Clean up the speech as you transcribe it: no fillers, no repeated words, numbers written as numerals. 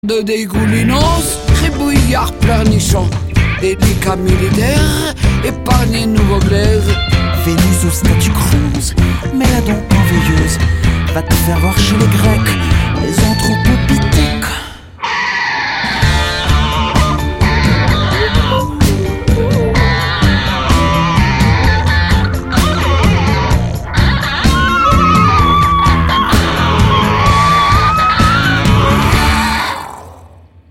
De dégoulinance, trébouillard pleurnichant, délicat militaire, épargné nouveau glaive. Vénus au statut creuse, mais la donc enveilleuse va te faire voir chez les Grecs